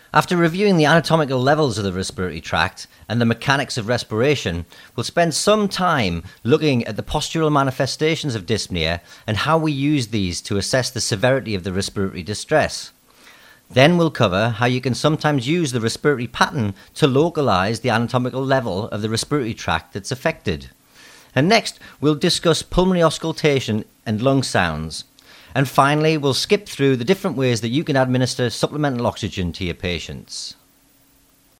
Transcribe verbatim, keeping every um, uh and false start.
After reviewing the anatomical levels of the respiratory tract and the mechanics of respiration, we'll spend some time looking at the postural manifestations of dyspnea and how we use these to assess the severity of the respiratory distress. Then we'll cover how you can sometimes use the respiratory pattern to localize the anatomical level of the respiratory tract that's affected. And next, we'll discuss pulmonary auscultation and lung sounds. And finally, we'll skip through the different ways that you can administer supplemental oxygen to your patients.